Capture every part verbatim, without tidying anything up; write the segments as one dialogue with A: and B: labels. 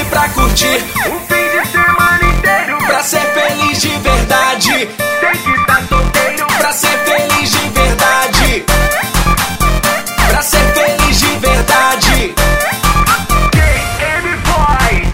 A: pra curtir
B: um fim de semana inteiro,
A: pra ser feliz de verdade.
B: tem que tá solteiro,
A: Pra ser feliz de verdade. Pra ser feliz de verdade.
B: J M Boy.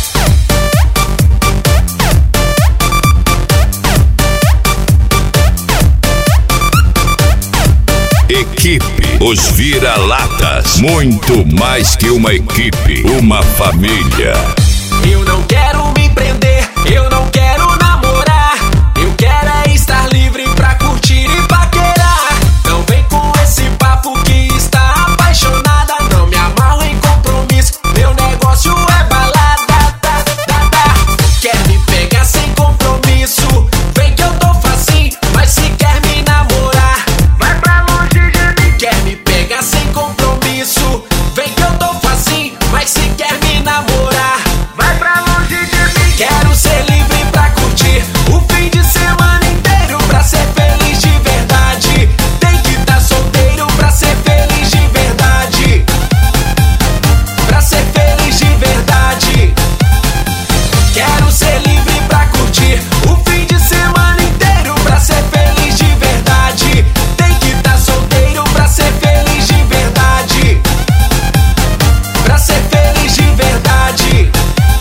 C: Equipe Os Vira-Latas. Muito mais que uma equipe, uma família.
A: Eu não quero me prender, eu não quero namorar. Eu quero é estar livre pra curtir e paquerar. Não vem com esse papo que está apaixonada. Não me amarro em compromisso, meu negócio é balada. Da, da, da. Quer me pegar sem compromisso? Vem que eu tô facinho, mas se quer me namorar,
B: Vai pra longe de mim,
A: quer me pegar sem compromisso? Vem que eu tô facinho, mas se quer me namorar,
B: vai pra longe de mim.
A: quero ser livre pra curtir o fim de semana inteiro. Pra ser feliz de verdade, tem que tá solteiro. Pra ser feliz de verdade, pra ser feliz de verdade, quero ser livre pra curtir o fim de semana inteiro. Pra ser feliz de verdade, tem que tá solteiro. Pra ser feliz de verdade, pra ser feliz de verdade.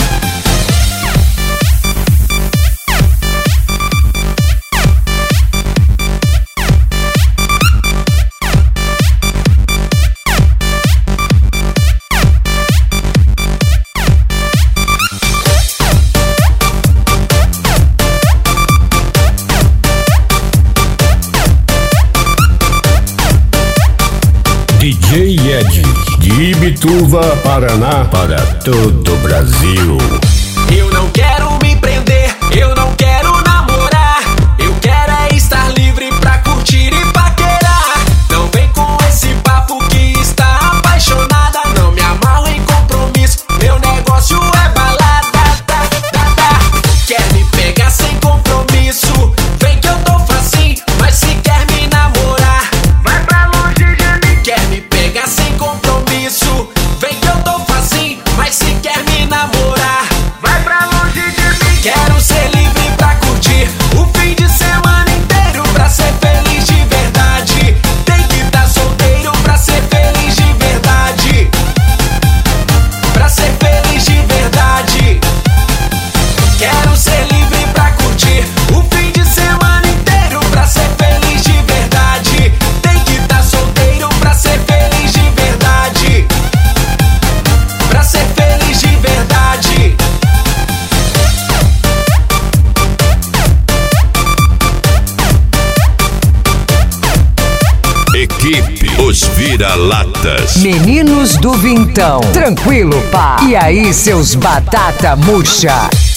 C: D J Ed, de Ibituva, Paraná, para todo o Brasil.
A: Eu não quero me prender, eu não quero namorar. Eu quero é estar livre pra curtir e paquerar. Não vem com esse papo que está apaixonada. Não me amarro em compromisso, meu negócio é balada. Da, da, da. Quer me pegar sem compromisso? Vem que eu tô facinho, mas se quer me namorar,
B: Vai pra longe de mim,
A: quer me pegar sem compromisso? Vem que eu tô facinho, mas se quer me namorar,
B: vai pra longe de mim.
A: quero ser livre pra curtir o fim de semana inteiro. Pra ser feliz de verdade, tem que tá solteiro. Pra ser feliz de verdade, pra ser feliz de verdade, quero ser livre pra curtir o fim de semana inteiro. Pra ser feliz de verdade, tem que tá solteiro. Pra ser feliz de verdade, pra ser feliz de verdade.
C: Equipe Os Vira-Latas.
D: Meninos do Vintão. Tranquilo, pá. E aí, seus batata murcha?